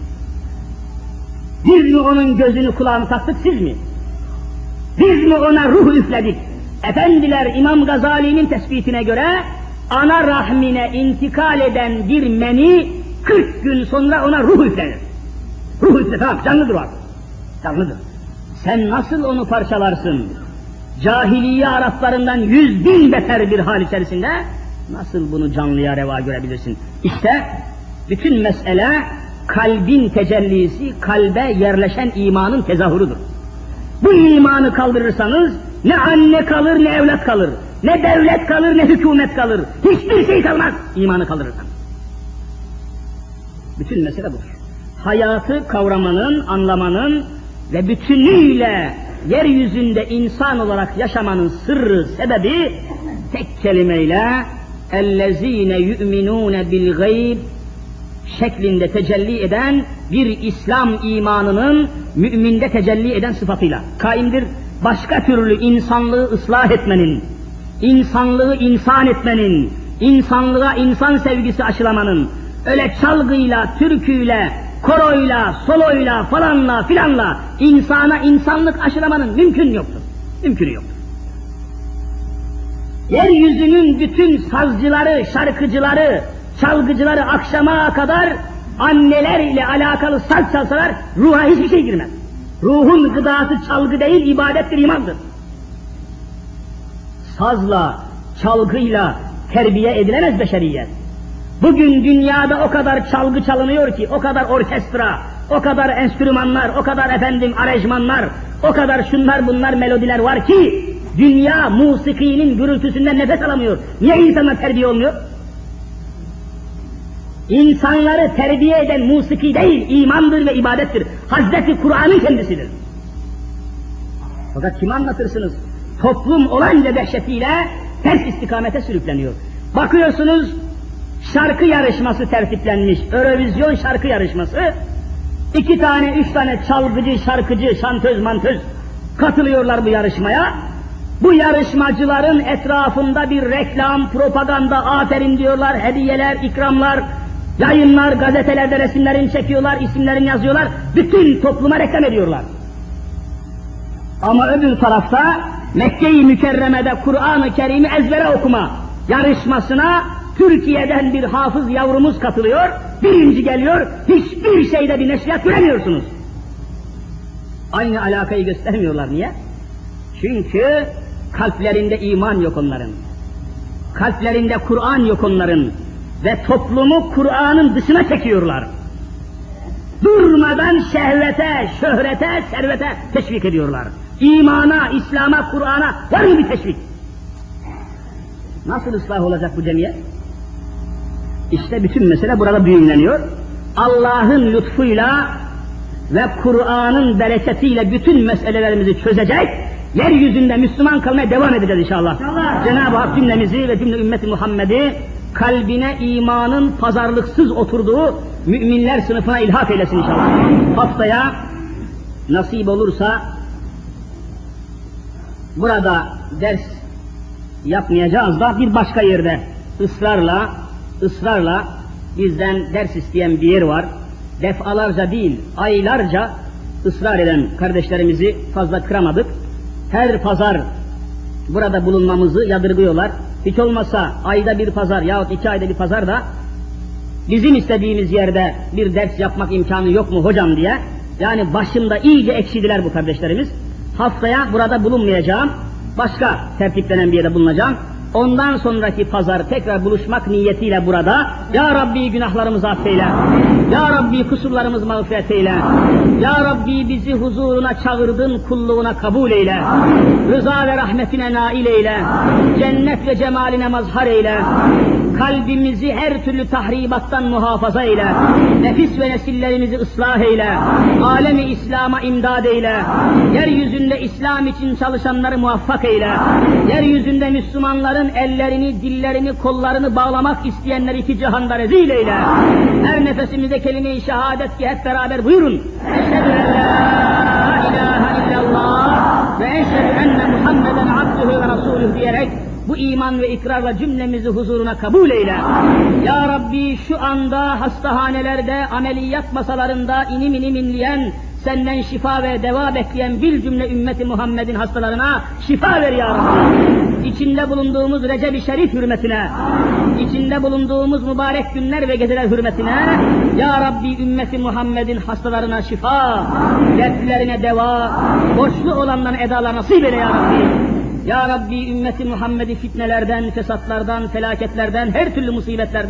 Biz mi onun gözünü kulağını taktık, siz mi? Biz mi ona ruh üfledik? Efendiler, İmam Gazali'nin tespitine göre ana rahmine intikal eden bir meni kırk gün sonra ona ruh üflenir. Ruh üflenir, tamam, canlıdır o artık. Canlıdır. Sen nasıl onu parçalarsın? Cahiliye Araplarından yüz bin beter bir hal içerisinde nasıl bunu canlıya reva görebilirsin? İşte bütün mesele kalbin tecellisi, kalbe yerleşen imanın tezahürüdür. Bu imanı kaldırırsanız ne anne kalır ne evlat kalır, ne devlet kalır ne hükümet kalır, hiçbir şey kalmaz imanı kaldırırsanız. Bütün mesele budur. Hayatı kavramanın, anlamanın ve bütünüyle yeryüzünde insan olarak yaşamanın sırrı, sebebi tek kelimeyle اَلَّذ۪ينَ يُؤْمِنُونَ بِالْغَيْبِ şeklinde tecelli eden bir İslam imanının müminde tecelli eden sıfatıyla kaimdir. Başka türlü insanlığı ıslah etmenin, insanlığı insan etmenin, insanlığa insan sevgisi aşılamanın, öyle çalgıyla, türküyle, koroyla, soloyla, falanla filanla insana insanlık aşılamanın mümkün yoktur. Mümkünü yoktur. Yeryüzünün bütün sazcıları, şarkıcıları, çalgıcıları akşama kadar anneler ile alakalı saz çalsalar ruha hiçbir şey girmez. Ruhun gıdası çalgı değil, ibadettir, imandır. Sazla, çalgıyla terbiye edilemez beşeriyet. Bugün dünyada o kadar çalgı çalınıyor ki, o kadar orkestra, o kadar enstrümanlar, o kadar efendim aranjmanlar, o kadar şunlar bunlar melodiler var ki, dünya musikinin gürültüsünden nefes alamıyor. Niye insanlar terbiye olmuyor? İnsanları terbiye eden musiki değil, imandır ve ibadettir. Hazreti Kur'an'ın kendisidir. Fakat kime anlatırsınız? Toplum olanca dehşetiyle ters istikamete sürükleniyor. Bakıyorsunuz, şarkı yarışması tertiplenmiş, Eurovision şarkı yarışması. İki tane, üç tane çalgıcı, şarkıcı, şantöz, mantöz katılıyorlar bu yarışmaya. Bu yarışmacıların etrafında bir reklam, propaganda, aferin diyorlar, hediyeler, ikramlar, yayınlar, gazetelerde resimlerini çekiyorlar, isimlerini yazıyorlar, bütün topluma reklam ediyorlar. Ama öbür tarafta Mekke-i Mükerreme'de Kur'an-ı Kerim'i ezbere okuma yarışmasına Türkiye'den bir hafız yavrumuz katılıyor, birinci geliyor, hiçbir şeyde bir neşriyat göremiyorsunuz. Aynı alakayı göstermiyorlar, niye? Çünkü kalplerinde iman yok onların. Kalplerinde Kur'an yok onların. Ve toplumu Kur'an'ın dışına çekiyorlar. Durmadan şehvete, şöhrete, servete teşvik ediyorlar. İmana, İslam'a, Kur'an'a var mı bir teşvik? Nasıl ıslah olacak bu cemiyet? İşte bütün mesele burada düğümleniyor. Allah'ın lütfuyla ve Kur'an'ın bereketiyle bütün meselelerimizi çözecek, yeryüzünde Müslüman kalmaya devam edeceğiz inşallah. İnşallah. Cenab-ı Hak cümlemizi ve cümle ümmeti Muhammed'i kalbine imanın pazarlıksız oturduğu müminler sınıfına ilhak eylesin inşallah. Haftaya nasip olursa burada ders yapmayacağız da bir başka yerde ısrarla ısrarla bizden ders isteyen bir yer var. Defalarca değil, aylarca ısrar eden kardeşlerimizi fazla kıramadık. Her pazar burada bulunmamızı yadırgıyorlar. Hiç olmasa ayda bir pazar yahut iki ayda bir pazar da bizim istediğimiz yerde bir ders yapmak imkanı yok mu hocam diye. Yani başımda iyice ekşidiler bu kardeşlerimiz. Haftaya burada bulunmayacağım. Başka tertiplenen bir yerde bulunacağım. Ondan sonraki pazar tekrar buluşmak niyetiyle burada. Ya Rabbi günahlarımızı affeyle. Ya Rabbi kusurlarımızı mağfiret eyle. Ya Rabbi bizi huzuruna çağırdın, kulluğuna kabul eyle. Rıza ve rahmetine nail eyle. Cennet ve cemaline mazhar eyle. Kalbimizi her türlü tahribattan muhafaza eyle. Nefis ve nesillerimizi ıslah eyle. Alemi İslam'a imdad eyle. Yeryüzünde İslam için çalışanları muvaffak eyle. Yeryüzünde Müslümanların ellerini, dillerini, kollarını bağlamak isteyenleri iki cihanda rezil eyle. Her nefesimizde kelime-i şehadet ki hep beraber buyurun. Eşhedü en la ilahe illallah ve eşhedü enne Muhammeden abdühü ve rasuluhu diyerek bu iman ve ikrarla cümlemizi huzuruna kabul eyle. Ya Rabbi şu anda hastahanelerde, ameliyat masalarında inim inim inleyen, senden şifa ve deva bekleyen bir cümle ümmeti Muhammed'in hastalarına şifa ver ya Rabbi. İçinde bulunduğumuz Recep-i Şerif hürmetine, içinde bulunduğumuz mübarek günler ve geceler hürmetine, ya Rabbi ümmeti Muhammed'in hastalarına şifa, dertlerine deva, borçlu olanların edalar nasip eyle ya Rabbi. Ya Rabbi ümmeti Muhammed'i fitnelerden, fesatlardan, felaketlerden, her türlü musibetlerden